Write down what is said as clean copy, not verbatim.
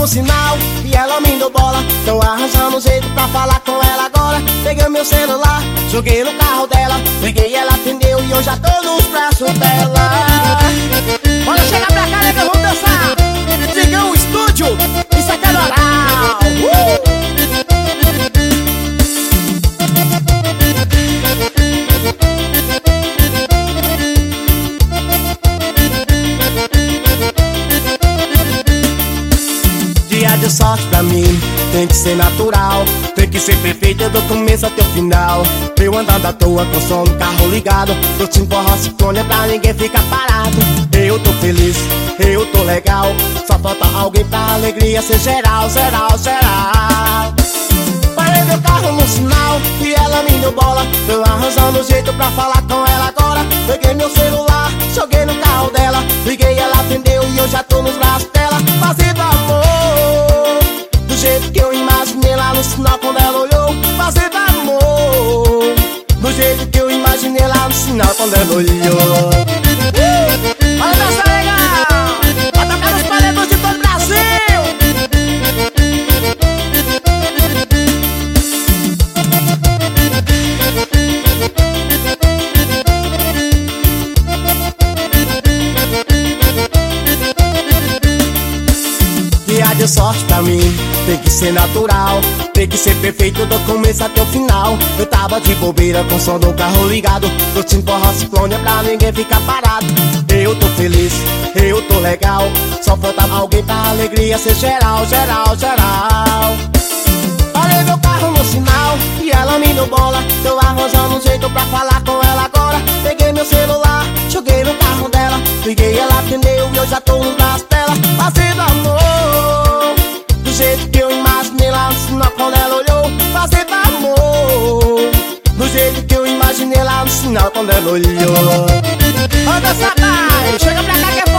no sinal e ela me deu bola. Tô arranjando um jeito pra falar com ela agora. Peguei meu celular, joguei no carro dela. Liguei, ela atendeu e eu já tô nos braços dela. Bora chegar pra cá, nega, vamos dançar. Digão Estúdio, isso aqui é Doral. Dia de sorte pra mim tem que ser natural, tem que ser perfeito do começo até o final. Eu andando à toa com o som do carro ligado, curtindo forró ciclone pra ninguém ficar parado. Eu tô feliz, eu tô legal, só falta alguém pra alegria ser geral, geral, geral. Parei meu carro no sinal e ela me deu bola. Tô arranjando um jeito pra falar com ela agora. Peguei meu celular, joguei no carro dela. Liguei, ela atendeu e eu já tô nos braços dela. Fazendo amor do jeito que eu imaginei lá no sinal quando ela olhou. Fazendo amor do jeito que eu imaginei lá no sinal quando ela olhou. Olha dança legal, vai tocar nos paredões de todo o Brasil. Dia de sorte pra mim tem que ser natural, tem que ser perfeito do começo até o final. Eu tava de bobeira com o som do carro ligado, curtindo forró ciclone pra ninguém ficar parado. Eu tô feliz, eu tô legal, só falta alguém pra alegria ser geral, geral, geral. Parei meu carro no sinal e ela me deu bola. Tô arranjando um jeito pra falar com ela agora. Peguei meu celular, joguei no carro dela. Liguei, ela atendeu e eu já tô nos braços dela. Fazendo amor do jeito que eu imaginei lá no sinal quando ela olhou. Fazendo amor do jeito que eu imaginei lá no sinal quando ela olhou. Anda, pai, chega pra cá que é